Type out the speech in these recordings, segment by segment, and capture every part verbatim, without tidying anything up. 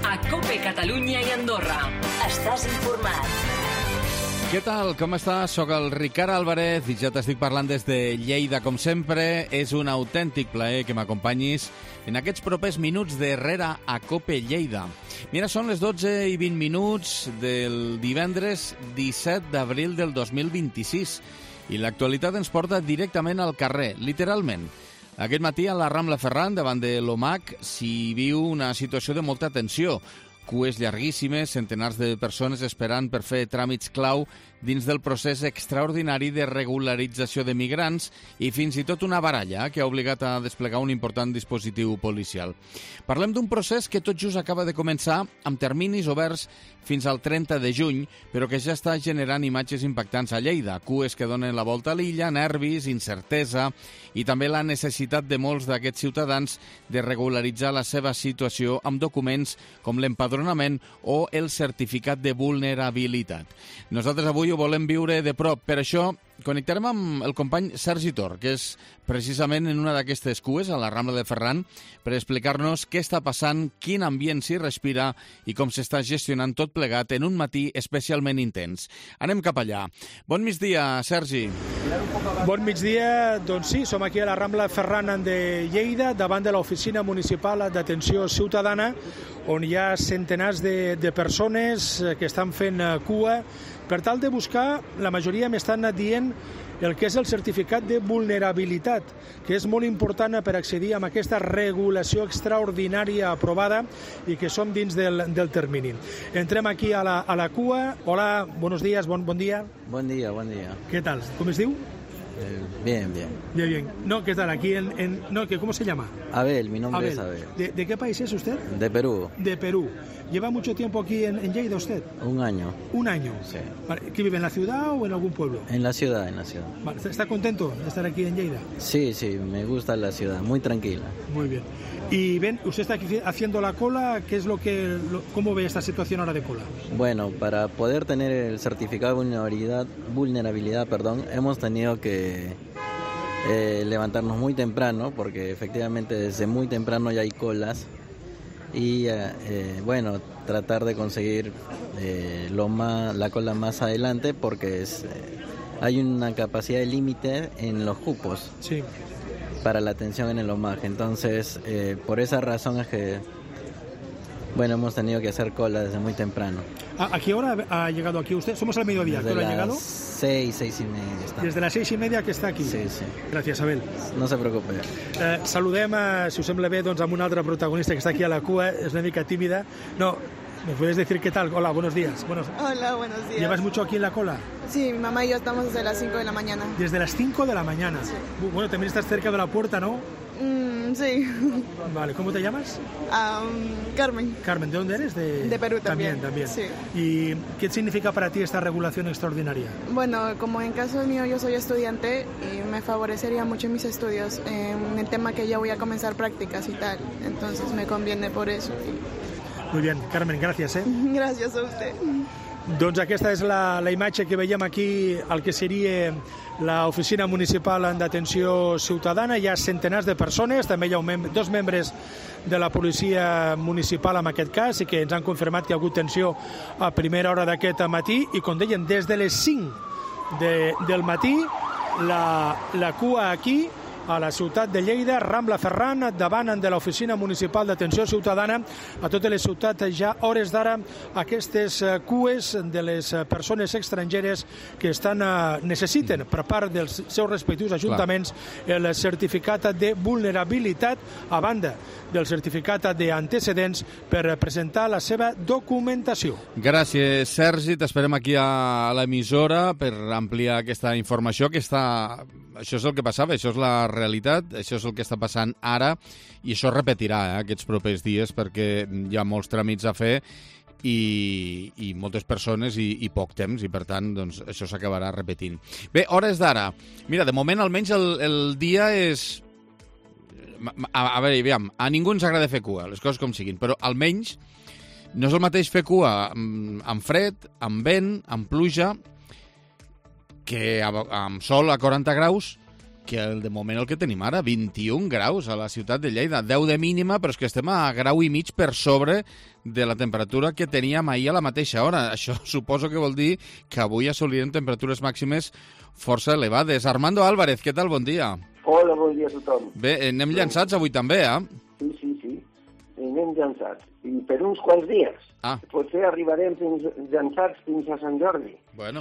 a COPE Catalunya i Andorra. Estàs informat. Què tal? Com estàs? Soc el Ricard Álvarez i ja t'estic parlant des de Lleida. Com sempre, és un autèntic plaer que m'acompanyis en aquests propers minuts de Herrera a COPE Lleida. Mira, són les dotze i vint minuts del divendres disset d'abril del dos mil vint-i-sis i l'actualitat ens porta directament al carrer, literalment. Aquest matí a la Rambla Ferran, davant de l'O M A C, s'hi viu una situació de molta tensió. Cues llarguíssimes, centenars de persones esperant per fer tràmits clau dins del procés extraordinari de regularització de migrants i fins i tot una baralla que ha obligat a desplegar un important dispositiu policial. Parlem d'un procés que tot just acaba de començar amb terminis oberts fins al trenta de juny, però que ja està generant imatges impactants a Lleida. Cues que donen la volta a l'illa, nervis, incertesa i també la necessitat de molts d'aquests ciutadans de regularitzar la seva situació amb documents com l'empadronament o el certificat de vulnerabilitat. Nosaltres avui ho volem viure de prop. Per això connectarem amb el company Sergi Tor, que és precisament en una d'aquestes cues, a la Rambla de Ferran, per explicar-nos què està passant, quin ambient s'hi respira i com s'està gestionant tot plegat en un matí especialment intens. Anem cap allà. Bon migdia, Sergi. Bon migdia. Doncs sí, som aquí a la Rambla Ferran de Lleida, davant de l'Oficina Municipal d'Atenció Ciutadana, on hi ha centenars de, de persones que estan fent cua per tal de buscar, la majoria m'estan dient, el que és el certificat de vulnerabilitat, que és molt important per accedir a aquesta regulació extraordinària aprovada i que som dins del, del termini. Entrem aquí a la, a la cua. Hola, buenos días, bon, bon dia. Buen día, buen día. ¿Qué tal? ¿Cómo es diu? Eh, bien, bien. Bien, bien. No, ¿qué tal? Aquí en... en no, ¿cómo se llama? Abel, mi nombre Abel. es Abel. ¿De, ¿De qué país es usted? De Perú. De Perú. ¿Lleva mucho tiempo aquí en, en Lleida usted? Un año. Un año. Sí. Vale. ¿Que vive en la ciudad o en algún pueblo? En la ciudad, en la ciudad. Vale. ¿Está contento de estar aquí en Lleida? Sí, sí, me gusta la ciudad, muy tranquila. Muy bien. Y ven, usted está aquí haciendo la cola, ¿qué es lo que, lo, cómo ve esta situación ahora de cola? Bueno, para poder tener el certificado de vulnerabilidad, vulnerabilidad, perdón, hemos tenido que eh, levantarnos muy temprano, porque efectivamente desde muy temprano ya hay colas. Y eh, eh, bueno, tratar de conseguir eh, lo más, la cola más adelante, porque es, eh, hay una capacidad de límite en los cupos. Sí. Para la atención en el O M A C. Entonces, eh, por esa razón es que, bueno, hemos tenido que hacer cola desde muy temprano. ¿A, a qué hora ha llegado aquí usted? Somos al mediodía. Desde ¿A qué hora ha llegado? seis, seis y media. Está. Desde las seis y media que està aquí? Sí, sí. Gràcies, Abel. No se preocupe. Eh, saludem, a, si us sembla bé, doncs, amb una altra protagonista que està aquí a la cua, és una mica tímida. No, ¿me puedes decir qué tal? Hola, buenos días. Buenos... Hola, buenos días. ¿Llevas mucho aquí en la cola? Sí, mi mamá y yo estamos desde las cinco de la mañana. Desde las cinco de la mañana. Sí. Bueno, también estás cerca de la puerta, ¿no? Mm, sí. Vale, ¿cómo te llamas? Um, Carmen. Carmen, ¿de dónde eres? De, de Perú también. También, también. Sí. ¿Y qué significa para ti esta regulación extraordinaria? Bueno, como en caso mío yo soy estudiante y me favorecería mucho mis estudios en el tema que ya voy a comenzar prácticas y tal. Entonces me conviene por eso. Muy bien, Carmen, gràcies. Eh? Gràcies a usted. Doncs aquesta és la, la imatge que veiem aquí al que seria l'Oficina Municipal d'Atenció Ciutadana. Hi ha centenars de persones, també hi ha un mem dos membres de la policia municipal en aquest cas, i que ens han confirmat que hi ha hagut tensió a primera hora d'aquest matí, i com deien, des de les cinc de, del matí la, la cua aquí a la ciutat de Lleida, Rambla Ferran, davant de l'Oficina Municipal d'Atenció Ciutadana. A totes les ciutats ja, hores d'ara, aquestes cues de les persones estrangeres que estan, necessiten per part dels seus respectius ajuntaments el certificat de vulnerabilitat a banda del certificat d'antecedents per presentar la seva documentació. Gràcies, Sergi. T'esperem aquí a l'emissora per ampliar aquesta informació que està... Això és el que passava, això és la realitat, això és el que està passant ara i això es repetirà eh, aquests propers dies perquè hi ha molts tràmits a fer i, i moltes persones i, i poc temps i per tant doncs, això s'acabarà repetint. Bé, hores d'ara. Mira, de moment almenys el, el dia és... A, a veure, aviam, a ningú ens agrada fer cua, les coses com siguin, però almenys no és el mateix fer cua amb, amb fred, amb vent, amb pluja, que amb sol a quaranta graus, que el, de moment el que tenim ara, vint-i-un graus a la ciutat de Lleida, deu de mínima, però és que estem a grau i mig per sobre de la temperatura que teníem ahir a la mateixa hora. Això suposo que vol dir que avui assolirem temperatures màximes força elevades. Armando Álvarez, què tal? Bon dia. Hola, bon dia a tothom. Bé, anem llançats avui també, eh? Sí, sí, sí, anem llançats. I per uns quants dies. Ah. Potser arribarem fins, llançats fins a Sant Jordi. Bueno.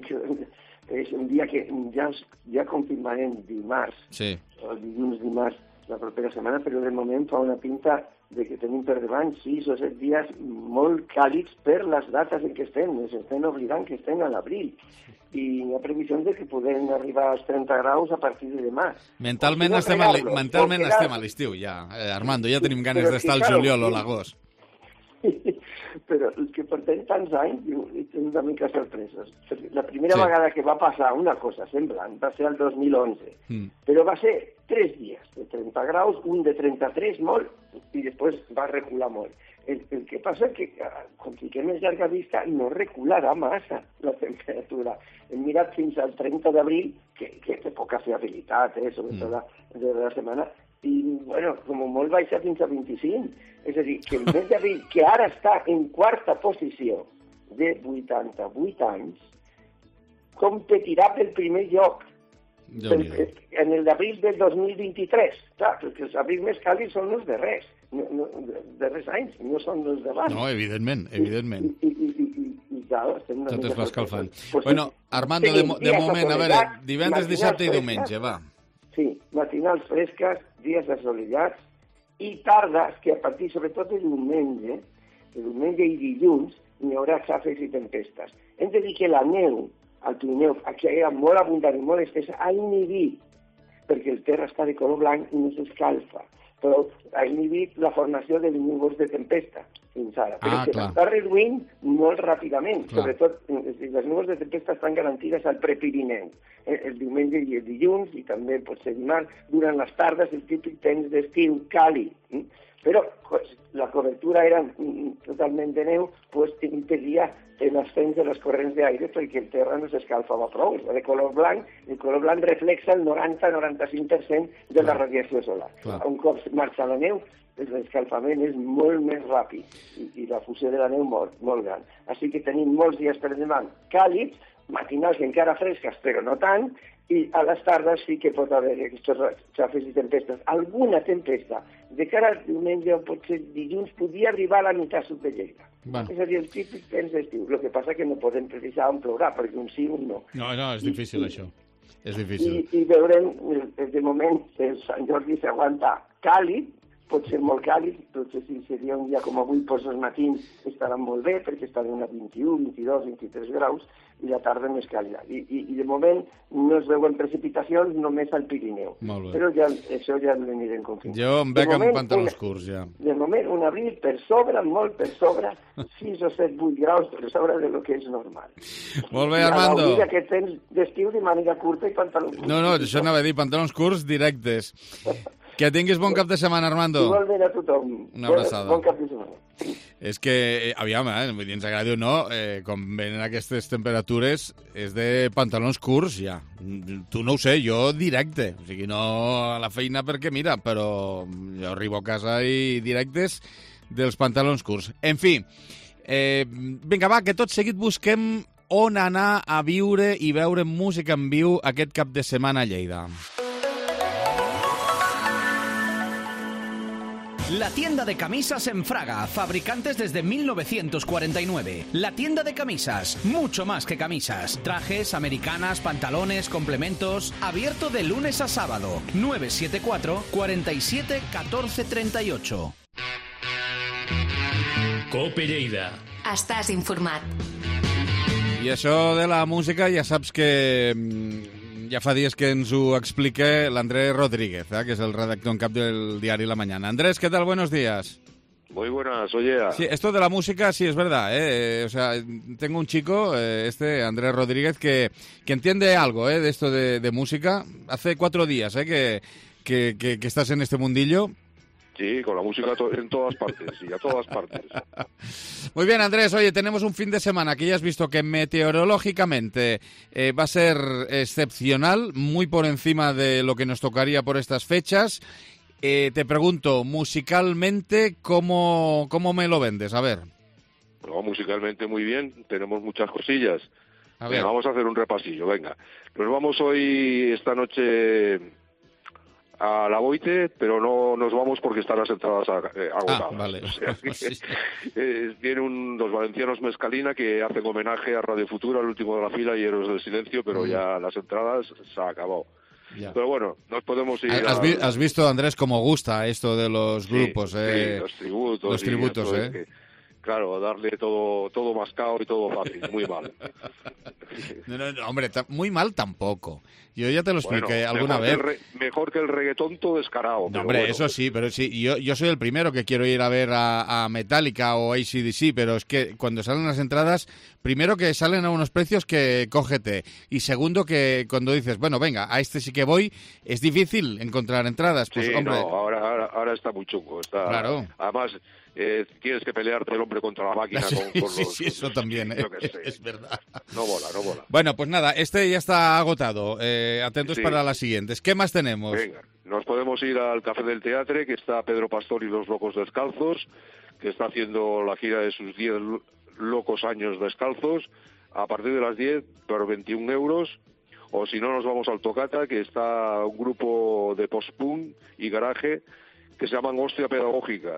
És un dia que ja, ja confirmarem dimarts, sí. el dilluns dimarts la propera setmana, però de moment fa una pinta de que tenim per davant sis o set dies molt càlids per les dates en què estem. Ens estem oblidant que estem a l'abril. I hi ha previsions de que podem arribar als trenta graus a partir de demà. Mentalment, estem, a mentalment estem a l'estiu, ja. Eh, Armando, ja tenim ganes d'estar al juliol o l'agost. Però el que portem tants anys és una mica sorpreses. La primera sí. vegada que va passar una cosa semblant va ser el dos mil onze, mm. però va ser tres dies de trenta graus, un de trenta-tres, molt, i després va recular molt. El, el que passa és que, quan fiquem més llarga vista, no recularà massa la temperatura. Hem mirat fins al trenta d'abril, que, que té poca fiabilitat, eh, sobretot mm. de la setmana, i, bueno, com molt baixa fins a vint-i-cinc. És a dir, que el mes d'abril, que ara està en quarta posició de vuitanta-vuit anys, competirà pel primer lloc pel, en el d'abril del dos mil vint-i-tres. Clar, perquè els abrils més càlids són els darrers, no, no, darrers anys, no són els d'abans. No, evidentment, evidentment. I, i, i, i, i clar, estem una tot es va escalfant. Pues, bueno, Armando, de, de moment, a veure, divendres, dissabte i diumenge, va. Sí, matinals fresques, dies assolellats, i tardes que a partir, sobretot el diumenge, el diumenge i dilluns, n'hi haurà xàfecs i tempestes. Hem de dir que la neu al Pirineu, aquí era molt abundant i molt estesa, ha inhibit, perquè el terra està de color blanc i no s'escalfa, però ha inhibit la formació de núvols de tempesta fins ara, però ah, que s'està reduint molt ràpidament. Clar. Sobretot, les núvols de tempesta estan garantides al Prepirineu, eh, el diumenge i el dilluns, i també potser dimarts, durant les tardes, el típic temps d'estiu càlid. Eh? Però pues, la cobertura era mm, totalment de neu, pues, impedia l'ascens de les corrents d'aire perquè el terra no s'escalfava prou. És de color blanc, el color blanc reflexa el noranta a noranta-cinc per cent de la radiació solar. Clar. Un cop marxa la neu, l'escalfament és molt més ràpid i, i la fusió de la neu molt, molt gran. Així que tenim molts dies per demà càlids, matinals encara fresques, però no tant, i a les tardes sí que pot haver aquests xàfecs i tempestes. Alguna tempesta de cara al diumenge o potser dilluns podia arribar a la meitat sud de Lleida. Bueno. És a dir, el típic temps d'estiu. El que passa que no podem precisar on plourà, perquè un sí, un no. No, no, és difícil, I, això. És difícil. I, i veurem, de moment, el Sant Jordi s'aguanta càlid, pot ser molt càlid, potser si seria un dia com avui, doncs els matins estaran molt bé, perquè estaran a vint-i-u, vint-i-dos, vint-i-tres graus, i la tarda més càlida. I, i, i de moment no es veuen precipitacions només al Pirineu. Però ja, això ja l'anirem confirmant. Jo em veig amb pantalons curts, ja. De moment, un abril per sobre, molt per sobre, sis o set, vuit graus per sobre de lo que és normal. Molt bé, Armando. I a que tens d'estiu de màniga curta i pantalons curts. No, no, això anava a dir, pantalons curts directes. Que tinguis bon cap de setmana, Armando. Igualment a tothom. Una abraçada. Bon cap de setmana. És que, aviam, eh, vull dir, ens agradi o no, eh, com venen aquestes temperatures, és de pantalons curts, ja. Tu no ho sé, jo directe. O sigui, no a la feina perquè, mira, però jo arribo a casa i directes dels pantalons curts. En fi, eh, vinga, va, que tot seguit busquem on anar a viure i veure música en viu aquest cap de setmana a Lleida. La tienda de camisas en Fraga, fabricantes desde mil novecientos cuarenta y nueve. La tienda de camisas, mucho más que camisas. Trajes, americanas, pantalones, complementos. Abierto de lunes a sábado. nueve siete cuatro, cuatro siete, uno cuatro tres ocho. Cope Lleida. Estàs informat. I això de la música ja saps que ja fa dies que ens ho explica l'Andrés Rodríguez, ¿eh? Que es el redactor en cap del diario La Mañana. Andrés, ¿qué tal? Buenos días. Muy buenas, oye. Sí, esto de la música sí es verdad, ¿eh? O sea, tengo un chico, eh, este Andrés Rodríguez, que, que entiende algo, ¿eh? De esto de, de música. Hace cuatro días, ¿eh? Que, que, que, que estás en este mundillo. Sí, con la música to- en todas partes, y a todas partes. Muy bien, Andrés, oye, tenemos un fin de semana que ya has visto que meteorológicamente eh, va a ser excepcional, muy por encima de lo que nos tocaría por estas fechas. Eh, te pregunto, musicalmente, ¿cómo, ¿cómo me lo vendes? A ver. No, musicalmente muy bien, tenemos muchas cosillas. A ver. Venga, vamos a hacer un repasillo, venga. Nos vamos hoy, esta noche, a la Boite, pero no nos vamos porque están las entradas eh, agotadas. Ah, vale. O sea, que, Sí. eh, vienen un, los valencianos Mescalina que hacen homenaje a Radio Futura, el último de la fila y Héroes del Silencio, pero Mm. ya las entradas se ha acabado. Ya. Pero bueno, nos podemos ir Has, a... vi- has visto, Andrés, cómo gusta esto de los Sí, grupos, eh? sí, los tributos. Los y tributos, eso, eh. es que, claro, darle todo todo mascado y todo fácil, muy mal. No, no, no, hombre, ta- muy mal tampoco. Yo ya te lo Bueno, expliqué alguna mejor que vez. el re- mejor que el reggaetón todo descarado. No, pero hombre, bueno. eso sí, pero sí, yo, yo soy el primero que quiero ir a ver a, a Metallica o A C D C, pero es que cuando salen las entradas, primero que salen a unos precios que cógete, y segundo que cuando dices, bueno, venga, a este sí que voy, es difícil encontrar entradas. Pues, Sí, hombre, no, ahora, ahora, ahora está muy chungo. Está, Claro. Además, eh, tienes que pelearte el hombre contra la máquina sí, con, con sí, los... sí, eso también, yo eh, qué sé. es verdad. No mola, no mola. Bueno, pues nada, este ya está agotado. Eh, atentos Sí. para las siguientes. ¿Qué más tenemos? Venga, nos podemos ir al Café del Teatre, que está Pedro Pastor y los Locos Descalzos, que está haciendo la gira de sus diez lo- locos años descalzos, a partir de las diez, por veintiún euros. O si no, nos vamos al Tocata, que está un grupo de post-punk y garaje que se llaman Hostia Pedagógica.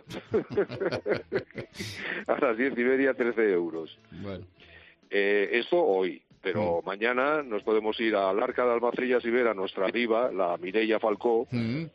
A las diez y media, trece euros. Bueno. Eh, esto hoy, pero Mm. mañana nos podemos ir al Arca de Almacrillas y ver a nuestra diva, la Mireia Falcó, Mm.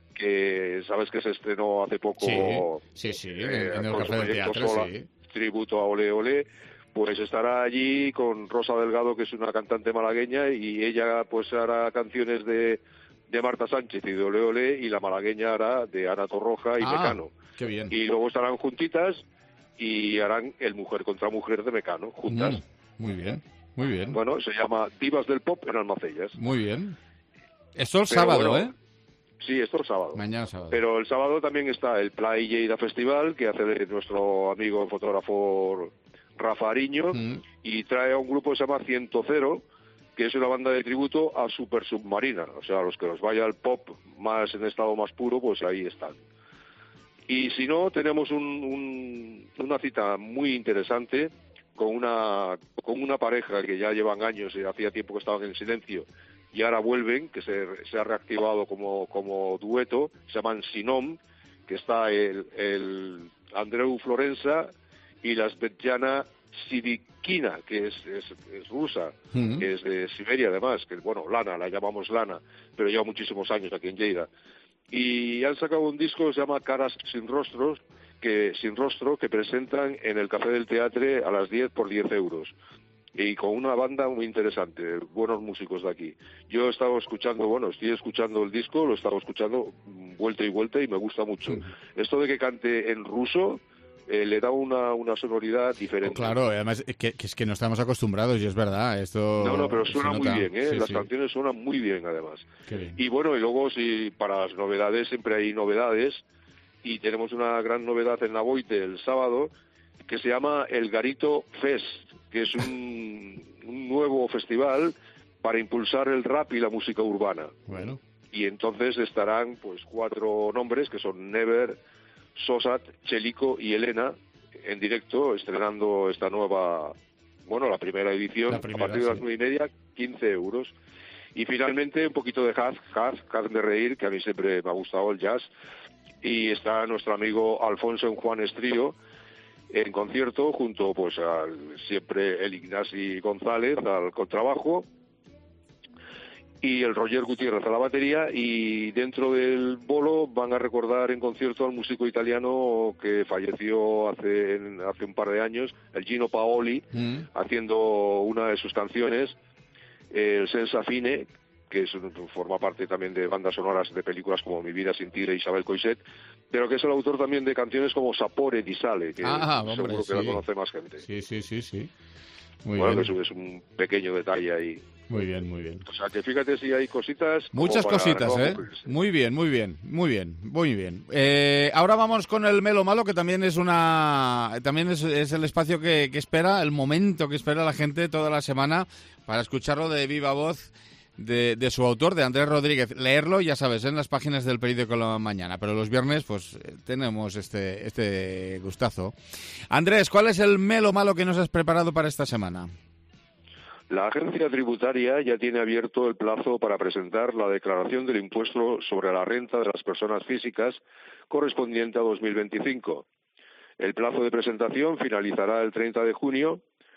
que sabes que se estrenó hace poco Sí, sí, sí, eh, en, en el con Café su del proyecto Teatro, Sola, sí. tributo a Ole Ole, pues estará allí con Rosa Delgado, que es una cantante malagueña, y ella pues hará canciones de, de Marta Sánchez y de Ole Ole, y la malagueña hará de Ana Torroja y Ah, Mecano. qué bien. Y luego estarán juntitas y harán el Mujer contra Mujer de Mecano, juntas. Mm, muy bien, muy bien. Bueno, se llama Divas del Pop en Almacellas. Muy bien. Esto el Pero sábado, bueno, ¿eh? Sí, esto el sábado. Mañana sábado. Pero el sábado también está el Play Lleida Festival, que hace de nuestro amigo fotógrafo Rafa Ariño, Mm. y trae a un grupo que se llama Ciento Cero, que es una banda de tributo a Super Submarina. O sea, a los que nos vaya el pop más en estado más puro, pues ahí están. Y si no, tenemos un, un- una cita muy interesante con una, con una pareja que ya llevan años y hacía tiempo que estaban en silencio y ahora vuelven, que se, se ha reactivado como, como dueto, se llaman Sinom, que está el, el Andreu Florensa y la Svetlana Sirikina, que es, es, es rusa, Mm. que es de Siberia además, que bueno, Lana, la llamamos Lana, pero lleva muchísimos años aquí en Lleida. Y han sacado un disco que se llama Caras sin rostros, que sin rostro, que presentan en el Café del Teatre a las diez por diez euros. Y con una banda muy interesante, buenos músicos de aquí. Yo he estado escuchando, bueno, estoy escuchando el disco, lo he estado escuchando vuelta y vuelta y me gusta mucho. Mm. Esto de que cante en ruso eh, le da una, una sonoridad diferente. Claro, además es que, que es que no estamos acostumbrados y es verdad, esto No, no, pero se suena muy nota. bien, ¿eh? Sí, Las sí. canciones suenan muy bien, además. Qué bien. Y bueno, y luego, si para las novedades, siempre hay novedades, y tenemos una gran novedad en la Boite el sábado, que se llama El Garito Fest, que es un, un nuevo festival para impulsar el rap y la música urbana. Bueno, Y entonces estarán pues cuatro nombres, que son Never, Sosat, Chelico y Elena, en directo, estrenando esta nueva, bueno, la primera edición, La primera, a partir de las sí. nueve y media, quince euros. Y finalmente un poquito de jazz, jazz, jazz de reír, que a mí siempre me ha gustado el jazz. Y está nuestro amigo Alfonso en Juan Estrío en concierto, junto pues al siempre el Ignasi González al contrabajo y el Roger Gutiérrez a la batería, y dentro del bolo van a recordar en concierto al músico italiano que falleció hace, hace un par de años, el Gino Paoli, Mm. haciendo una de sus canciones, el Senza Fine, que es, forma parte también de bandas sonoras de películas como Mi vida sin ti de Isabel Coixet, pero que es el autor también de canciones como Sapore di Sale, que Ah, seguro hombre, que la sí. conoce más gente. Sí, sí, sí, sí. Muy bueno, bien. que eso es un pequeño detalle ahí. Muy bien, muy bien. O sea, que fíjate si hay cositas... Muchas para cositas, no ¿eh? cumplirse. Muy bien, muy bien, muy bien, muy bien. Eh, ahora vamos con el Melo Malo, que también es una, también es, es el espacio que, que espera, el momento que espera la gente toda la semana para escucharlo de viva voz de, de su autor, de Andrés Rodríguez. Leerlo, ya sabes, en las páginas del periódico La Mañana, pero los viernes, pues, tenemos este, este gustazo. Andrés, ¿cuál es el Melo Malo que nos has preparado para esta semana? La agencia tributaria ya tiene abierto el plazo para presentar la declaración del impuesto sobre la renta de las personas físicas correspondiente a dos mil veinticinco. El plazo de presentación finalizará el treinta de junio,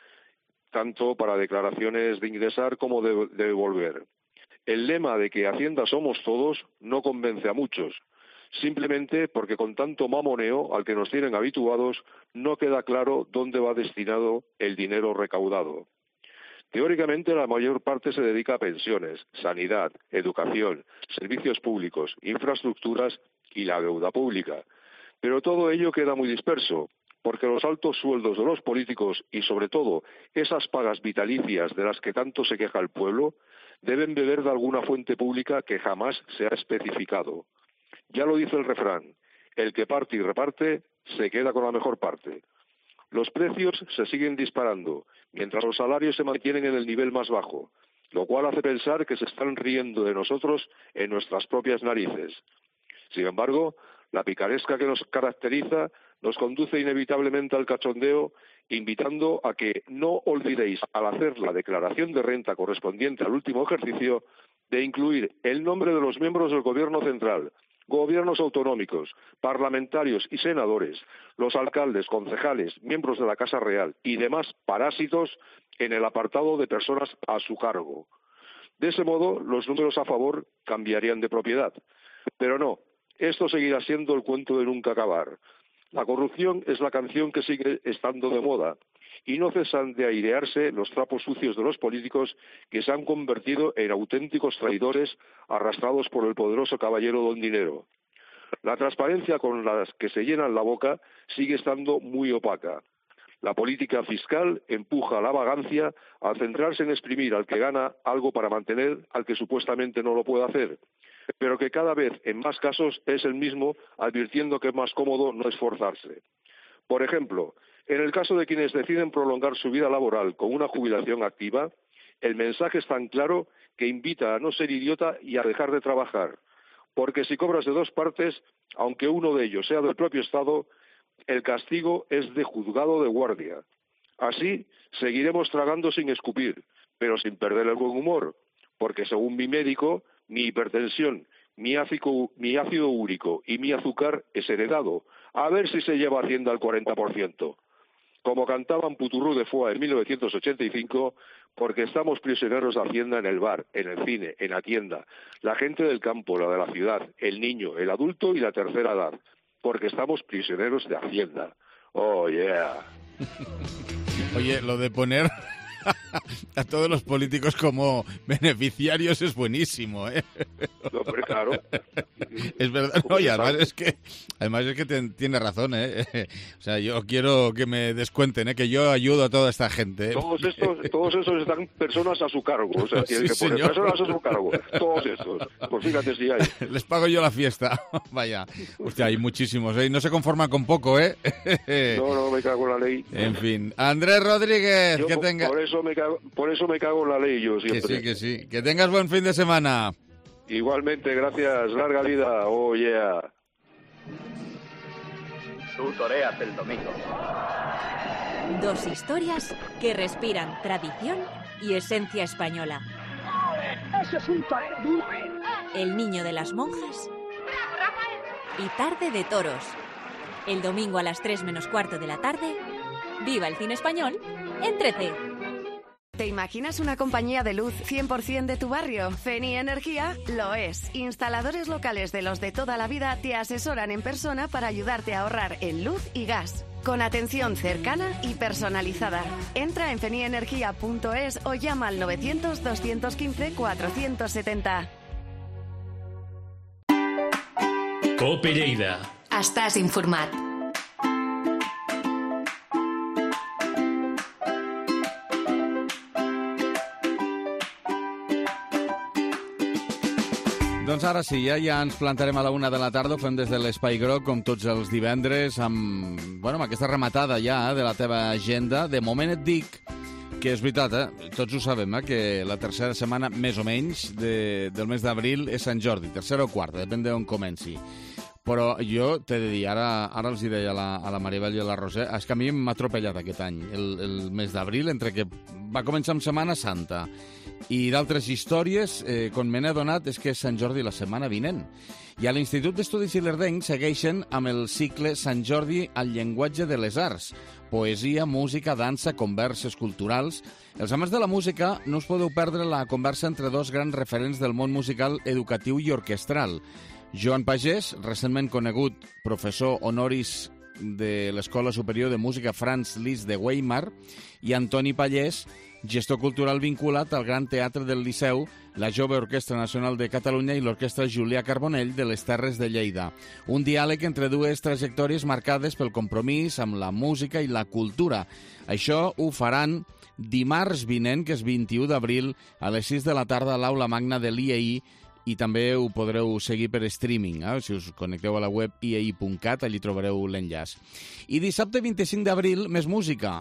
tanto para declaraciones de ingresar como de, de devolver. El lema de que Hacienda somos todos no convence a muchos, simplemente porque con tanto mamoneo al que nos tienen habituados no queda claro dónde va destinado el dinero recaudado. Teóricamente, la mayor parte se dedica a pensiones, sanidad, educación, servicios públicos, infraestructuras y la deuda pública. Pero todo ello queda muy disperso, porque los altos sueldos de los políticos y, sobre todo, esas pagas vitalicias de las que tanto se queja el pueblo, deben beber de alguna fuente pública que jamás se ha especificado. Ya lo dice el refrán, el que parte y reparte se queda con la mejor parte. Los precios se siguen disparando, mientras los salarios se mantienen en el nivel más bajo, lo cual hace pensar que se están riendo de nosotros en nuestras propias narices. Sin embargo, la picaresca que nos caracteriza nos conduce inevitablemente al cachondeo, invitando a que no olvidéis, al hacer la declaración de renta correspondiente al último ejercicio, de incluir el nombre de los miembros del Gobierno central, gobiernos autonómicos, parlamentarios y senadores, los alcaldes, concejales, miembros de la Casa Real y demás parásitos en el apartado de personas a su cargo. De ese modo, los números a favor cambiarían de propiedad. Pero no, esto seguirá siendo el cuento de nunca acabar. La corrupción es la canción que sigue estando de moda y no cesan de airearse los trapos sucios de los políticos que se han convertido en auténticos traidores arrastrados por el poderoso caballero don Dinero. La transparencia con la que se llenan la boca sigue estando muy opaca. La política fiscal empuja a la vagancia al centrarse en exprimir al que gana algo para mantener al que supuestamente no lo puede hacer, pero que cada vez en más casos es el mismo, advirtiendo que es más cómodo no esforzarse. Por ejemplo, en el caso de quienes deciden prolongar su vida laboral con una jubilación activa, el mensaje es tan claro que invita a no ser idiota y a dejar de trabajar, porque si cobras de dos partes, aunque uno de ellos sea del propio Estado, el castigo es de juzgado de guardia. Así, seguiremos tragando sin escupir, pero sin perder el buen humor, porque según mi médico, mi hipertensión, mi ácido, mi ácido úrico y mi azúcar es heredado. A ver si se lleva Hacienda al cuarenta por ciento. Como cantaban Puturrú de Foix en mil novecientos ochenta y cinco, porque estamos prisioneros de Hacienda en el bar, en el cine, en la tienda, la gente del campo, la de la ciudad, el niño, el adulto y la tercera edad, porque estamos prisioneros de Hacienda. Oh, yeah. Oye, lo de poner a todos los políticos como beneficiarios es buenísimo, ¿eh? No, pero claro. Es verdad, no, y además es que además es que te, tiene razón, ¿eh? O sea, yo quiero que me descuenten, ¿eh? Que yo ayudo a toda esta gente, ¿eh? Todos estos, todos esos están personas a su cargo, o sea, tienen Sí, que poner señor. personas a su cargo, todos estos. Pues fíjate si hay. Les pago yo la fiesta. Vaya. Hostia, hay muchísimos, ¿eh? Y no se conforman con poco, ¿eh? No, no, me cago en la ley. En fin. Andrés Rodríguez, Yo que por, tenga... por eso me cago, por eso me cago en la ley yo Que siempre. sí, que sí. Que tengas buen fin de semana. Igualmente, gracias, larga vida, oh yeah. Tú toreas el domingo. Dos historias que respiran tradición y esencia española. Eso es un torero duro. El niño de las monjas y Tarde de Toros. El domingo a las tres menos cuarto de la tarde, viva el cine español en trece. ¿Te imaginas una compañía de luz cien por ciento de tu barrio? Feni Energía lo es. Instaladores locales de los de toda la vida te asesoran en persona para ayudarte a ahorrar en luz y gas. Con atención cercana y personalizada. Entra en fenienergia punto es o llama al novecientos, doscientos quince, cuatrocientos setenta. Cope Lleida. Estàs informat. ara sí, ja, ja ens plantarem a la una de la tarda, ho fem des de l'Espai Groc, com tots els divendres, amb, bueno, amb aquesta rematada ja eh, de la teva agenda. De moment et dic que és veritat, eh? Tots ho sabem, eh? Que la tercera setmana, més o menys, de, del mes d'abril és Sant Jordi, tercera o quarta, depèn d'on comenci. Però jo t'he de dir, ara, ara els hi deia a la, a la Maribel i a la Roser, és que a mi m'ha atropellat aquest any, el, el mes d'abril, entre que va començar amb Setmana Santa i d'altres històries, eh, quan me n'he adonat és que és Sant Jordi la setmana vinent. I a l'Institut d'Estudis Ilerdencs segueixen amb el cicle Sant Jordi al llenguatge de les arts. Poesia, música, dansa, converses culturals. Els amants de la música no us podeu perdre la conversa entre dos grans referents del món musical educatiu i orquestral. Joan Pagès, recentment conegut professor honoris de l'Escola Superior de Música Franz Liszt de Weimar, i Antoni Pallès, gestor cultural vinculat al Gran Teatre del Liceu, la Jove Orquestra Nacional de Catalunya i l'Orquestra Julià Carbonell de les Terres de Lleida. Un diàleg entre dues trajectòries marcades pel compromís amb la música i la cultura. Això ho faran dimarts vinent, que és vint-i-u d'abril, a les sis de la tarda a l'Aula Magna de l'I E I, i també ho podreu seguir per streaming. Eh? Si us connecteu a la web i e i punt cat, allí trobareu l'enllaç. I dissabte vint-i-cinc d'abril, més música.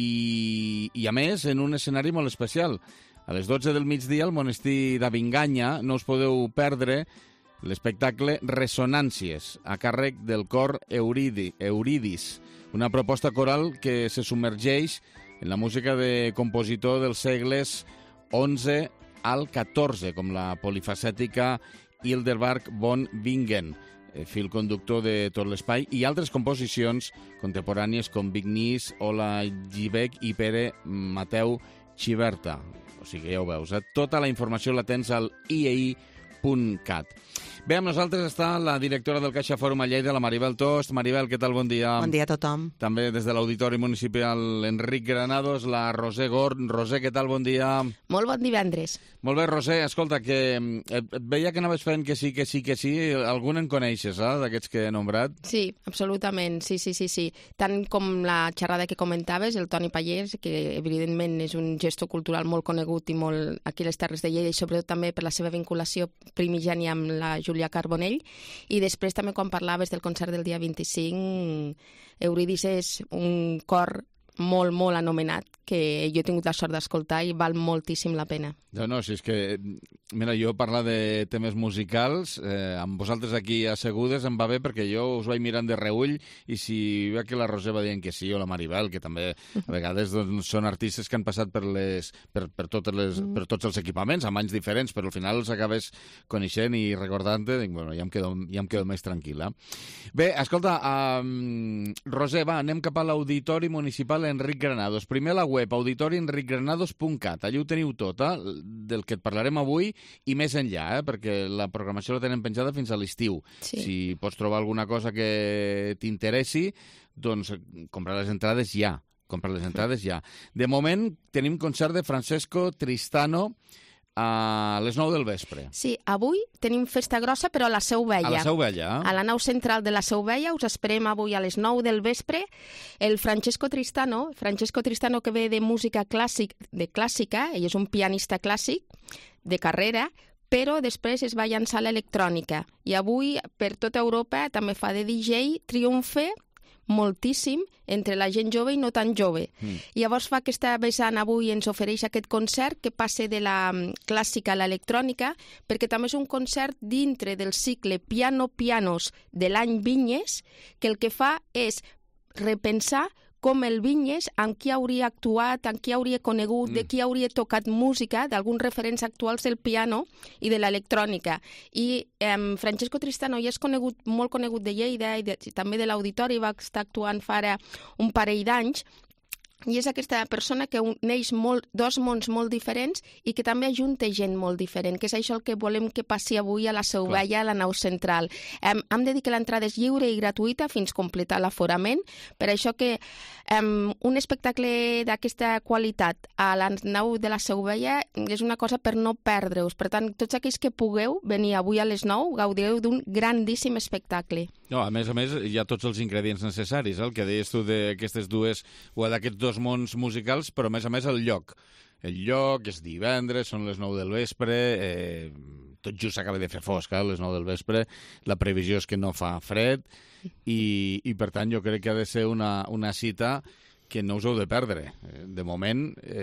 I, I a més, en un escenari molt especial. A les dotze del migdia, al monestir d'Avinganya, no us podeu perdre l'espectacle Ressonàncies, a càrrec del cor Euridi, Euridis, una proposta coral que se submergeix en la música de compositor dels segles onze al catorze, com la polifacètica Hildebard von Bingen, fil conductor de tot l'espai, i altres composicions contemporànies com Vignis, Ola Gibek i Pere Mateu Xiberta. O sigui, ja ho veus, eh? Tota la informació la tens al i e i punt cat. Bé, amb nosaltres està la directora del Caixa Fòrum a Lleida, la Maribel Tost. Maribel, què tal? Bon dia. Bon dia a tothom. També des de l'Auditori Municipal Enric Granados, la Roser Gord. Roser, què tal? Bon dia. Molt bon divendres. Molt bé, Roser, escolta, que et, et veia que anaves fent que sí, que sí, que sí. Algun en coneixes, eh, d'aquests que he nombrat? Sí, absolutament, sí, sí, sí, sí. Tant com la xerrada que comentaves, el Toni Pallès, que evidentment és un gestor cultural molt conegut i molt aquí a les Terres de Lleida, i sobretot també per la seva vinculació primigènia amb la Julià Carbonell, i després també quan parlaves del concert del dia vint-i-cinc, Euridis és un cor molt, molt anomenat, que jo he tingut la sort d'escoltar i val moltíssim la pena. No, no, si és que, mira, jo parlar de temes musicals, eh, amb vosaltres aquí assegudes em va bé perquè jo us vaig mirant de reull i si veig que la Roser va dient que sí, o la Maribel, que també a vegades doncs, són artistes que han passat per, les, per, per, totes les, per tots els equipaments, amb anys diferents, però al final els acabes coneixent i recordant-te, dic, bueno, ja em quedo, ja em quedo més tranquil·la. Bé, escolta, um, Roser, va, anem cap a l'Auditori Municipal Enric Granados. Primer la web, auditori enric granados punt cat. Allí ho teniu tot, eh? Del que et parlarem avui i més enllà, eh? Perquè la programació la tenen penjada fins a l'estiu. Sí. Si pots trobar alguna cosa que t'interessi, doncs comprar les entrades ja. Comprar les entrades ja. De moment tenim concert de Francesco Tristano a les nou del vespre. Sí, avui tenim festa grossa, però a la Seu Vella. A la Seu Vella. A la nau central de la Seu Vella. Us esperem avui a les nou del vespre. El Francesco Tristano, Francesco Tristano que ve de música clàssic, de clàssica, ell és un pianista clàssic de carrera, però després es va llançar a l'electrònica. I avui, per tota Europa, també fa de D J, triomfe moltíssim entre la gent jove i no tan jove. Mm. I llavors fa aquesta vessant avui, ens ofereix aquest concert que passa de la clàssica a l'electrònica, perquè també és un concert dintre del cicle Piano Pianos de l'any Vinyes, que el que fa és repensar com el Vinyes, amb qui hauria actuat, amb qui hauria conegut, mm. de qui hauria tocat música, d'alguns referents actuals del piano i de l'electrònica. I eh, Francesco Tristano ja és conegut, molt conegut de Lleida i, de, i també de l'Auditori, va estar actuant fa ara un parell d'anys, i és aquesta persona que uneix molt, dos mons molt diferents i que també ajunta gent molt diferent, que és això el que volem que passi avui a la Seu Vella, a la nau central. Hem, hem de dir que l'entrada és lliure i gratuïta fins completar l'aforament, per això que um, un espectacle d'aquesta qualitat a la nau de la Seu Vella és una cosa per no perdre-us. Per tant, tots aquells que pugueu venir avui a les nou, gaudireu d'un grandíssim espectacle. No, a més a més, hi ha tots els ingredients necessaris, eh? El que deies tu d'aquestes dues, o d'aquests dos mons musicals, però a més a més el lloc. El lloc és divendres, són les nou del vespre, eh, tot just s'acaba de fer fosc, a les nou del vespre, la previsió és que no fa fred, i, i per tant jo crec que ha de ser una, una cita que no us heu de perdre. De moment,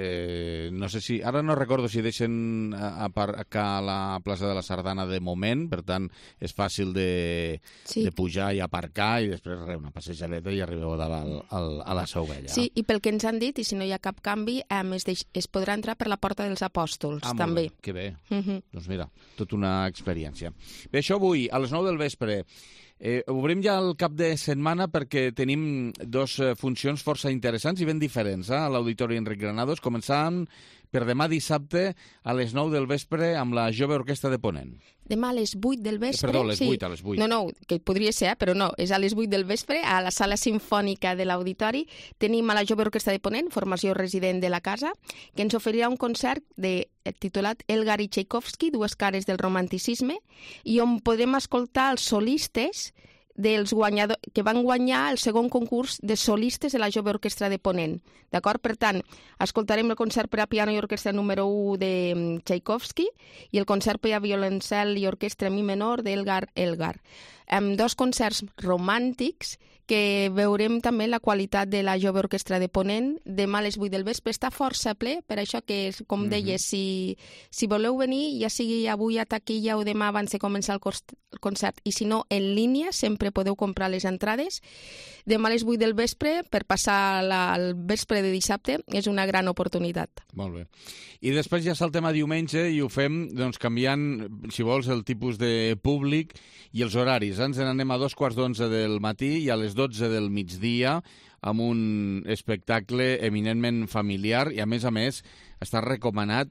eh, no sé si... Ara no recordo si deixen aparcar a la plaça de la Sardana de moment, per tant, és fàcil de, sí. de pujar i aparcar i després re, una passejadeta i arribeu a, al, al, a la Seu Vella. Sí, i pel que ens han dit, i si no hi ha cap canvi, eh, es, deix, es podrà entrar per la Porta dels Apòstols, ah, també. Bé, que bé. Uh -huh. Doncs mira, tota una experiència. Bé, això avui, a les nou del vespre, Eh, obrim ja el cap de setmana perquè tenim dos eh, funcions força interessants i ben diferents eh, a l'Auditori Enric Granados, començant per demà dissabte a les nou del vespre amb la Jove Orquestra de Ponent. Demà a les vuit del vespre... Perdó, a les sí. vuit, a les vuit. No, no, que podria ser, eh, però no, és a les vuit del vespre a la Sala Simfònica de l'Auditori. Tenim a la Jove Orquestra de Ponent, formació resident de la casa, que ens oferirà un concert de, titulat Elgar i Tchaikovsky, dues cares del romanticisme, i on podrem escoltar els solistes dels guanyadors, que van guanyar el segon concurs de solistes de la Jove Orquestra de Ponent. D'acord? Per tant, escoltarem el concert per a piano i orquestra número u de Tchaikovsky i el concert per a violoncel i orquestra mi menor d'Elgar Elgar. Amb dos concerts romàntics que veurem també la qualitat de la Jove Orquestra de Ponent. Demà a les vuit del vespre està força ple, per això que, com mm-hmm. deies, si, si voleu venir, ja sigui avui a taquilla o demà abans de començar el, el concert, i si no, en línia, sempre podeu comprar les entrades. Demà a les vuit del vespre, per passar la, el vespre de dissabte, és una gran oportunitat. Molt bé. I després ja saltem a diumenge i ho fem doncs, canviant, si vols, el tipus de públic i els horaris. Ens n'anem a dos quarts d'onze del matí i a les dotze del migdia amb un espectacle eminentment familiar i, a més a més, està recomanat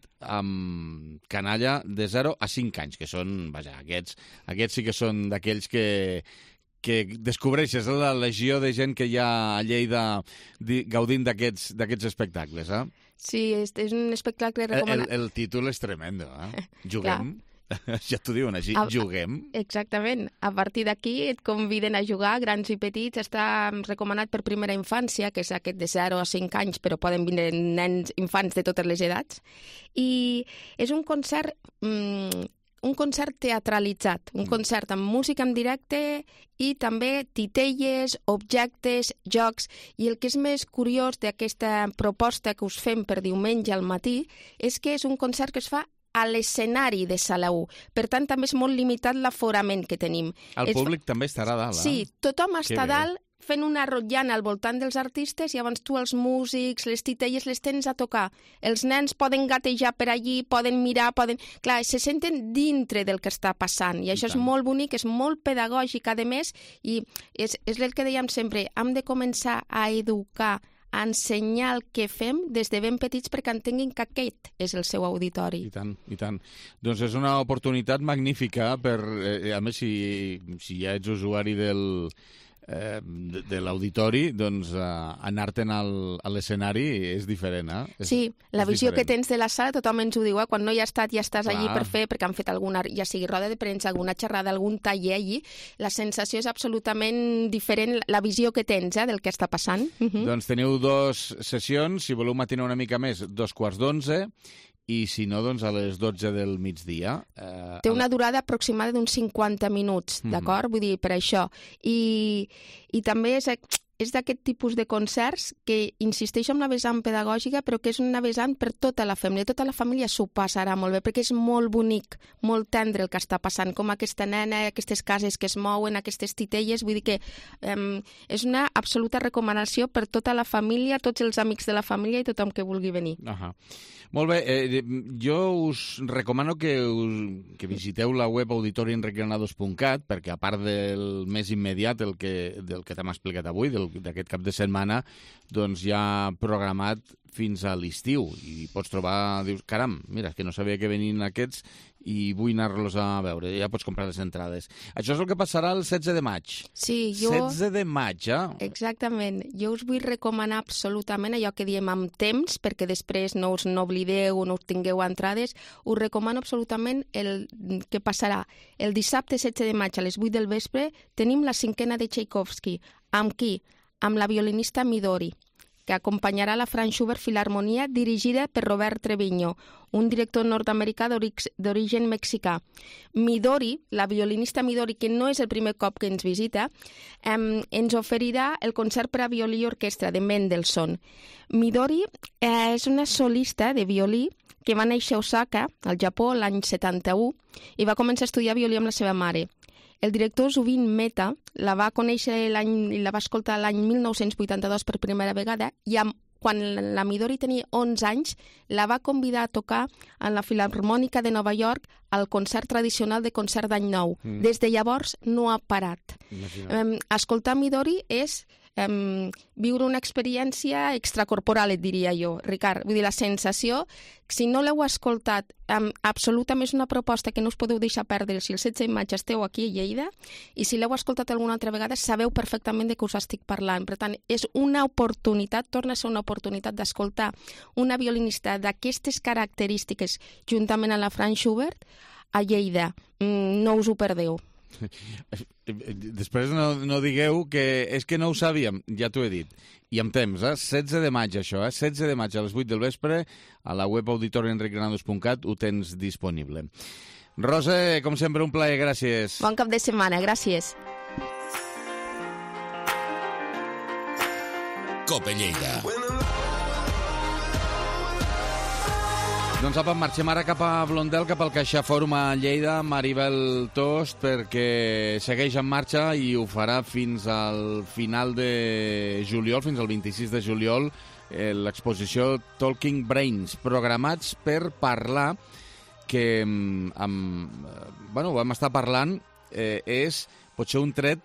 amb canalla de zero a cinc anys, que són, vaja, aquests, aquests sí que són d'aquells que, que descobreixes la legió de gent que hi ha a Lleida gaudint d'aquests espectacles, eh? Sí, és, és un espectacle recomanat. El, el títol és tremendo, eh? Juguem. Ja t'ho diuen així, a, juguem. Exactament. A partir d'aquí et conviden a jugar, grans i petits. Està recomanat per primera infància, que és aquest de zero a cinc anys, però poden vindre nens, infants de totes les edats. I és un concert... Mmm, un concert teatralitzat, un concert amb música en directe i també titelles, objectes, jocs. I el que és més curiós d'aquesta proposta que us fem per diumenge al matí és que és un concert que es fa a l'escenari de Sala u. Per tant, també és molt limitat l'aforament que tenim. El públic es... també estarà a dalt, eh? Sí, tothom està a dalt fent una rotllana al voltant dels artistes i llavors tu els músics, les titelles les tens a tocar. Els nens poden gatejar per allí, poden mirar, poden... Clar, se senten dintre del que està passant i, I això tant. És molt bonic, és molt pedagògic, a més, i és, és el que dèiem sempre, hem de començar a educar, a ensenyar el que fem des de ben petits perquè entenguin que aquest és el seu auditori. I tant, i tant. Doncs és una oportunitat magnífica per, eh, a més, si, si ja ets usuari del... Eh, de, de l'auditori, doncs eh, anar-te'n a l'escenari és diferent, eh? És, sí, la visió diferent. que tens de la sala tothom ens ho diu, eh? Quan no hi ha estat ja estàs Clar. allí per fer, perquè han fet alguna, ja sigui roda de premsa, alguna xerrada, algun taller allí, la sensació és absolutament diferent, la visió que tens eh, del que està passant. Uh -huh. Doncs teniu dos sessions, si voleu matinar una mica més, dos quarts d'onze, i si no, doncs a les dotze del migdia. Eh, Té una durada aproximada d'uns cinquanta minuts, d'acord? Mm -hmm. Vull dir, per això. I, i també és... és d'aquest tipus de concerts que insisteixo en la vessant pedagògica, però que és una vessant per tota la família. Tota la família s'ho passarà molt bé, perquè és molt bonic, molt tendre el que està passant, com aquesta nena, aquestes cases que es mouen, aquestes titelles. Vull dir que um, és una absoluta recomanació per tota la família, tots els amics de la família i tothom que vulgui venir. Uh -huh. Molt bé, eh, jo us recomano que, us, que visiteu la web auditori enric granados punt cat, perquè a part del més immediat, el que, del que t'hem explicat avui, del d'aquest cap de setmana, doncs ja programat fins a l'estiu i pots trobar, dius, caram, mira, que no sabia que venien aquests i vull anar-los a veure, ja pots comprar les entrades. Això és el que passarà el setze de maig. Sí, jo... setze de maig, eh? Exactament. Jo us vull recomanar absolutament allò que diem amb temps, perquè després no us n'oblideu, no us tingueu entrades. Us recomano absolutament el que passarà. El dissabte setze de maig a les vuit del vespre tenim la cinquena de Tchaikovsky. Amb qui? Amb la violinista Midori. que acompanyarà la Franz Schubert Filharmonia dirigida per Robert Trevino, un director nord-americà d'origen mexicà. Midori, la violinista Midori, que no és el primer cop que ens visita, eh, ens oferirà el concert per a violí i orquestra de Mendelssohn. Midori eh, és una solista de violí que va néixer a Osaka, al Japó, l'any setanta-u, i va començar a estudiar violí amb la seva mare. El director Zubin Mehta la va conèixer l'any, la va escoltar l'any mil nou-cents vuitanta-dos per primera vegada i amb, quan la Midori tenia onze anys la va convidar a tocar en la Filharmònica de Nova York al concert tradicional de concert d'any nou. Mm. Des de llavors no ha parat. Um, escoltar Midori és Um, viure una experiència extracorporal, et diria jo, Ricard. Vull dir, la sensació, si no l'heu escoltat, um, absolutament és una proposta que no us podeu deixar perdre si el setze de maig esteu aquí a Lleida, i si l'heu escoltat alguna altra vegada sabeu perfectament de què us estic parlant. Per tant, és una oportunitat, torna a ser una oportunitat d'escoltar una violinista d'aquestes característiques juntament amb la Franz Schubert a Lleida. Mm, no us ho perdeu. Després no, no digueu que és que no ho sabíem, ja t'ho he dit. I amb temps, eh? setze de maig això, eh? setze de maig a les vuit del vespre, a la web auditori enric granados punt cat ho tens disponible. Rosa, com sempre, un plaer, gràcies. Bon cap de setmana, gràcies. Cope Lleida. Doncs apa, marxem ara cap a Blondel, cap al Caixa Fòrum a Lleida, Maribel Tost, perquè segueix en marxa i ho farà fins al final de juliol, fins al vint-i-sis de juliol, eh, l'exposició Talking Brains, programats per parlar, que amb, bueno, vam estar parlant, eh, és potser un tret,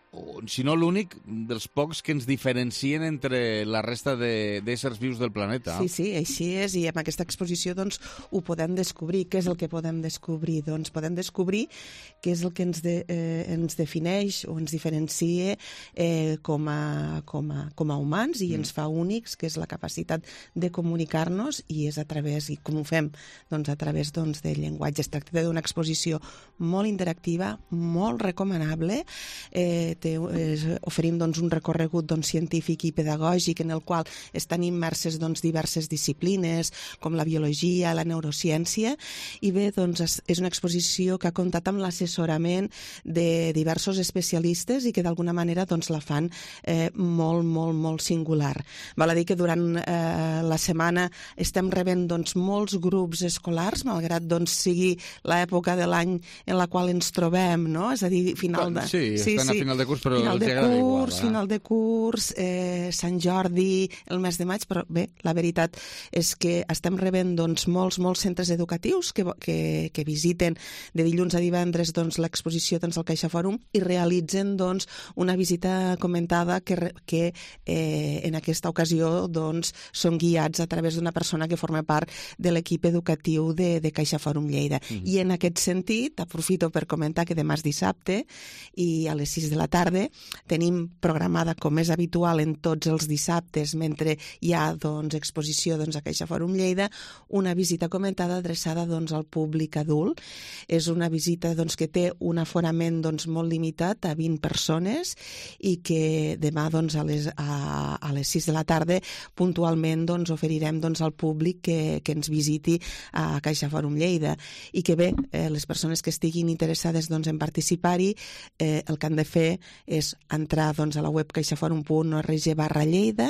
si no l'únic, dels pocs que ens diferencien entre la resta d'éssers vius del planeta. Sí, sí, així és, i amb aquesta exposició doncs, ho podem descobrir. Què és el que podem descobrir? Doncs podem descobrir què és el que ens, de, eh, ens defineix o ens diferencia eh, com, a, com, a, com a humans i mm. ens fa únics, que és la capacitat de comunicar-nos, i és a través, i com ho fem? Doncs a través doncs, del llenguatge. Es tracta d'una exposició molt interactiva, molt recomanable, eh, Té, eh, oferim doncs, un recorregut doncs, científic i pedagògic en el qual estan immerses doncs, diverses disciplines com la biologia, la neurociència, i bé, doncs, és una exposició que ha comptat amb l'assessorament de diversos especialistes i que d'alguna manera doncs, la fan eh, molt, molt, molt singular. Val a dir que durant eh, la setmana estem rebent doncs, molts grups escolars, malgrat doncs, sigui l'època de l'any en la qual ens trobem, no? És a dir, final de... Sí, sí estan sí. a final de curs, però final els de agrada curs, igual. Eh? Final de curs, eh, Sant Jordi, el mes de maig, però bé, la veritat és que estem rebent doncs, molts, molts centres educatius que, que, que visiten de dilluns a divendres doncs, l'exposició doncs, al Caixa Fòrum i realitzen doncs, una visita comentada que, que eh, en aquesta ocasió doncs, són guiats a través d'una persona que forma part de l'equip educatiu de, de Caixa Fòrum Lleida. Mm-hmm. I en aquest sentit, aprofito per comentar que demà és dissabte i a les sis de la tarda tenim programada, com és habitual en tots els dissabtes, mentre hi ha doncs, exposició doncs, a Caixa Fòrum Lleida, una visita comentada adreçada doncs, al públic adult. És una visita doncs, que té un aforament doncs, molt limitat, a vint persones, i que demà doncs, a, les, a, a les sis de la tarda puntualment doncs, oferirem doncs, al públic que, que ens visiti a Caixa Fòrum Lleida. I que bé, eh, les persones que estiguin interessades doncs, en participar-hi, eh, el que han de fer és entrar doncs, a la web caixaforum punt org barra Lleida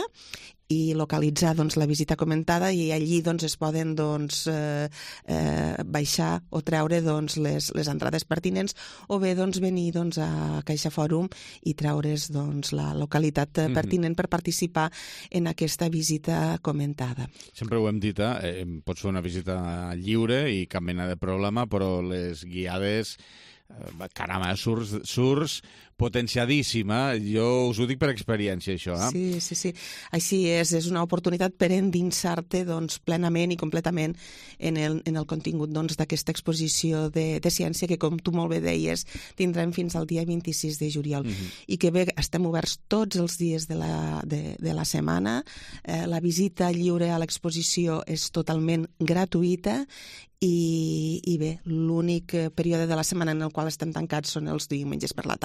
i localitzar doncs, la visita comentada, i allí doncs, es poden doncs, eh, eh, baixar o treure doncs, les, les entrades pertinents, o bé doncs, venir doncs, a Caixa Fòrum i treure's doncs, la localitat mm-hmm. pertinent per participar en aquesta visita comentada. Sempre ho hem dit, eh? Pots fer una visita lliure i cap mena de problema, però les guiades... Caramba, surts, surts potenciadíssima. Jo us ho dic per experiència, això. Eh? Sí, sí, sí. Així és. És una oportunitat per endinsar-te doncs, plenament i completament en el, en el contingut doncs, d'aquesta exposició de, de ciència que, com tu molt bé deies, tindrem fins al dia vint-i-sis de juliol. Mm-hmm. I que bé, estem oberts tots els dies de la, de, de la setmana. Eh, la visita lliure a l'exposició és totalment gratuïta. I, i bé, l'únic període de la setmana en el qual estem tancats són els diumenges per la tarda. Mm-hmm.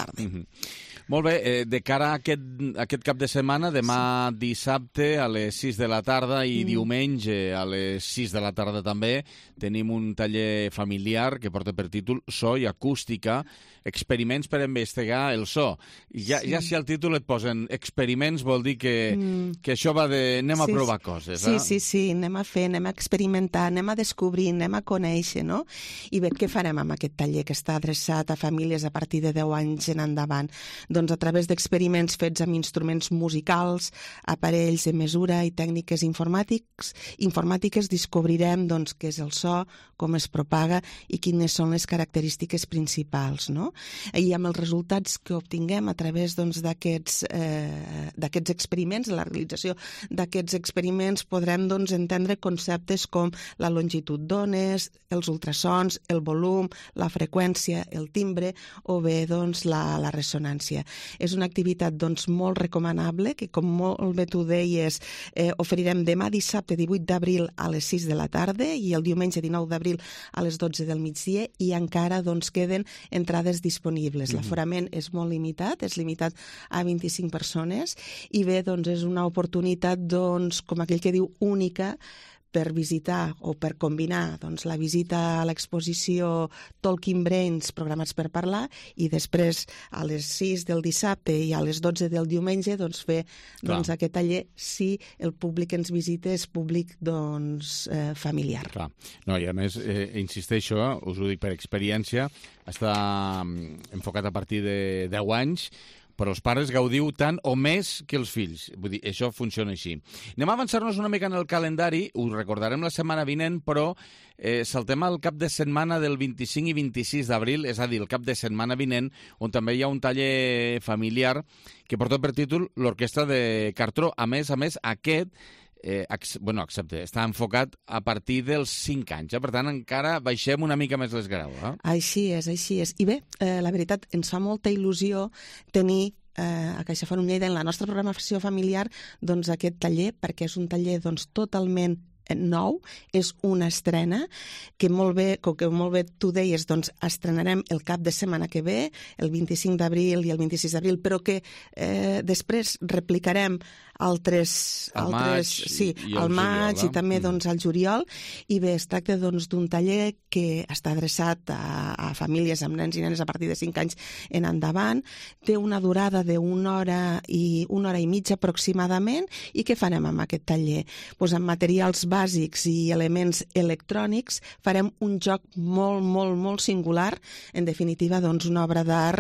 Molt bé, eh, de cara a aquest, aquest cap de setmana, demà sí. dissabte a les sis de la tarda i mm. diumenge a les sis de la tarda també, tenim un taller familiar que porta per títol So i Acústica, experiments per investigar el so. Ja, sí. ja si al títol et posen experiments vol dir que, mm. que això va de... anem sí, a provar coses. Sí, eh? sí, sí, anem a fer, anem a experimentar, anem a descobrir, anem a conèixer, no? I bé, què farem amb aquest taller que està adreçat a famílies a partir de deu anys en endavant? Doncs a través d'experiments fets amb instruments musicals, aparells de mesura i tècniques informàtics, informàtiques descobrirem doncs, què és el so, com es propaga i quines són les característiques principals, no? I amb els resultats que obtinguem a través doncs, d'aquests eh, d'aquests experiments, la realització d'aquests experiments, podrem doncs, entendre conceptes com la longitud d'ones, els ultrasons, el volum, la freqüència, el timbre o bé doncs, la, la ressonància. És una activitat doncs, molt recomanable que, com molt bé tu deies, eh, oferirem demà dissabte divuit d'abril a les sis de la tarda i el diumenge dinou d'abril a les dotze del migdia i encara doncs, queden entrades disponibles. Mm-hmm. L'aforament és molt limitat, és limitat a vint-i-cinc persones i bé, doncs, és una oportunitat, doncs, com aquell que diu, única per visitar o per combinar doncs, la visita a l'exposició Talking Brains, programats per parlar, i després a les sis del dissabte i a les dotze del diumenge doncs, fer doncs, aquest taller si el públic que ens visita és públic doncs, eh, familiar. Clar. No, i a més, eh, insisteixo, eh, us ho dic per experiència, està enfocat a partir de deu anys, però els pares gaudiu tant o més que els fills. Vull dir, això funciona així. Anem a avançar-nos una mica en el calendari, ho recordarem la setmana vinent, però eh, saltem al cap de setmana del vint-i-cinc i vint-i-sis d'abril, és a dir, el cap de setmana vinent, on també hi ha un taller familiar que porta per títol l'Orquestra de Cartró. A més a més, aquest Eh, ex, bueno, excepte, està enfocat a partir dels cinc anys, eh? Per tant, encara baixem una mica més l'esgrau. Eh? Així és, així és. I bé, eh, la veritat, ens fa molta il·lusió tenir eh, a CaixaForum Lleida en la nostra programació familiar doncs, aquest taller, perquè és un taller doncs, totalment nou, és una estrena que molt bé, com que molt bé tu deies, doncs estrenarem el cap de setmana que ve, el vint-i-cinc d'abril i el vint-i-sis d'abril, però que eh, després replicarem altres... Al altres maig sí, i, i al maig juliol, i també doncs, al juliol, i bé, es tracta doncs, d'un taller que està adreçat a, a famílies amb nens i nenes a partir de cinc anys en endavant, té una durada d'una hora i una hora i mitja aproximadament, i què farem amb aquest taller? Pues amb materials bàsics i elements electrònics farem un joc molt, molt, molt singular, en definitiva, doncs, una obra d'art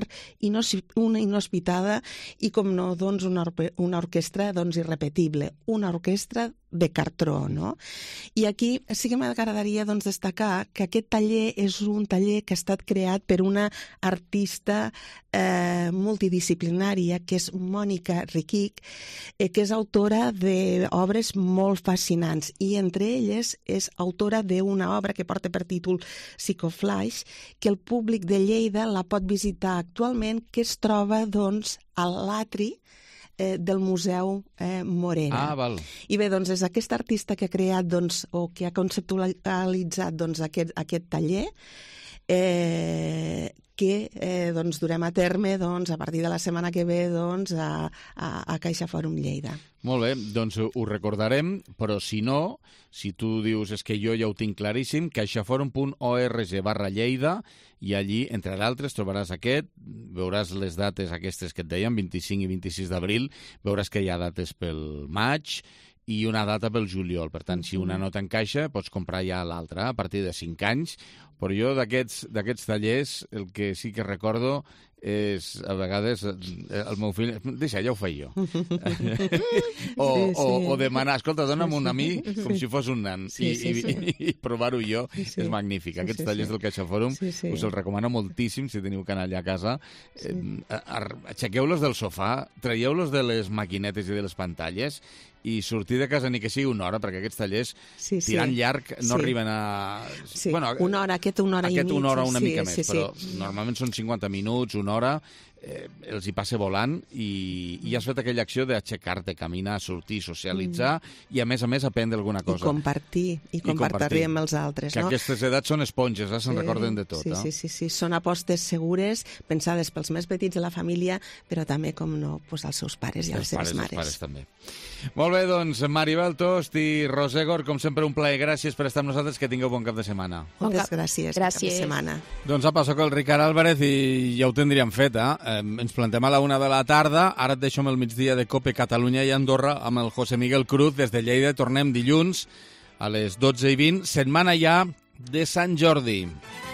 una inhospitada i, com no, doncs, una, orque una orquestra doncs, irrepetible, una orquestra de Cartró, no? I aquí sí que m'agradaria doncs, destacar que aquest taller és un taller que ha estat creat per una artista eh, multidisciplinària, que és Mònica Riquic, eh, que és autora d'obres molt fascinants, i entre elles és autora d'una obra que porta per títol Psicoflash, que el públic de Lleida la pot visitar actualment, que es troba doncs, a l'atri Eh, del Museu eh, Morera. Ah, val. I bé, doncs, és aquest artista que ha creat, doncs, o que ha conceptualitzat doncs, aquest, aquest taller, eh, que eh, doncs, durem a terme doncs, a partir de la setmana que ve doncs, a, a, a CaixaForum Lleida. Molt bé, doncs ho recordarem, però si no, si tu dius és que jo ja ho tinc claríssim, caixaforum punt org barra Lleida, i allí, entre d'altres, trobaràs aquest, veuràs les dates aquestes que et dèiem, vint-i-cinc i vint-i-sis d'abril, veuràs que hi ha dates pel maig i una data pel juliol. Per tant, si una no t'encaixa, pots comprar ja l'altra a partir de cinc anys. Però jo d'aquests tallers, el que sí que recordo és, a vegades, el meu fill... Deixa, ja ho faig jo. o, sí, sí. O, o demanar, escolta, dona'm sí, un a mi com si fos un nan. Sí, I, sí, sí. i, i provar-ho jo sí, sí. és magnífic. Aquests sí, sí, tallers sí. del CaixaForum sí, sí. us els recomano moltíssim si teniu canal allà a casa. Sí. Eh, aixequeu-los del sofà, traieu-los de les maquinetes i de les pantalles i sortir de casa ni que sigui una hora, perquè aquests tallers, sí, sí. tirant llarg, no sí. arriben a... Sí. Bueno, una hora, aquest una hora aquest i mitja. Aquest una hora una sí, mica sí, més, sí, però sí. normalment són cinquanta minuts, una hora, eh, els hi passa volant i, i has fet aquella acció d'aixecar-te, caminar, sortir, socialitzar mm. i, a més a més, aprendre alguna cosa. I compartir, i compartir amb els altres. Que no? aquestes edats són esponges, eh? Se'n sí, recorden de tot. Sí, eh? sí, sí, sí, són apostes segures, pensades pels més petits de la família, però també, com no, pues, als seus pares i a les seves pares, mares. Els pares també. Molt bé, doncs, Maribel Tost i Roser Gor, com sempre, un plaer. Gràcies per estar amb nosaltres, que tingueu bon cap de setmana. Moltes gràcies. Gràcies. Cap de setmana. Doncs apa, soc el Ricard Álvarez i ja ho tindríem fet, eh? eh? Ens plantem a la una de la tarda, ara et deixo amb el migdia de COPE Catalunya i Andorra amb el José Miguel Cruz des de Lleida. Tornem dilluns a les dotze i vint, setmana ja de Sant Jordi.